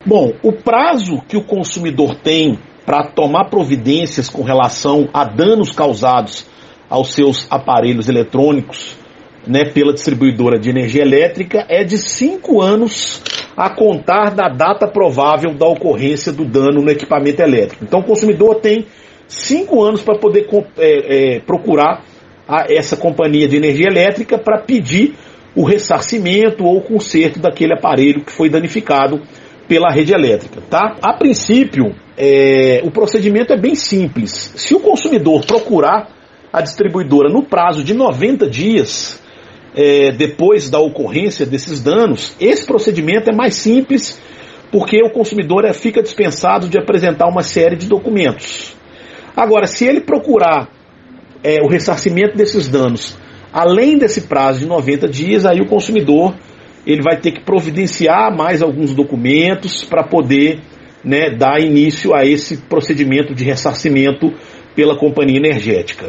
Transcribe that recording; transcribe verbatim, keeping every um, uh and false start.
Bom, o prazo que o consumidor tem para tomar providências com relação a danos causados aos seus aparelhos eletrônicos, né, pela distribuidora de energia elétrica é de cinco anos a contar da data provável da ocorrência do dano no equipamento elétrico. Então o consumidor tem cinco anos para poder é, é, procurar a, essa companhia de energia elétrica para pedir o ressarcimento ou o conserto daquele aparelho que foi danificado pela rede elétrica. Tá? A princípio, é, o procedimento é bem simples. Se o consumidor procurar a distribuidora no prazo de noventa dias, é, depois da ocorrência desses danos, esse procedimento é mais simples porque o consumidor é, fica dispensado de apresentar uma série de documentos. Agora, se ele procurar é, o ressarcimento desses danos além desse prazo de noventa dias, aí o consumidor ele vai ter que providenciar mais alguns documentos para poder, né, dar início a esse procedimento de ressarcimento pela companhia energética.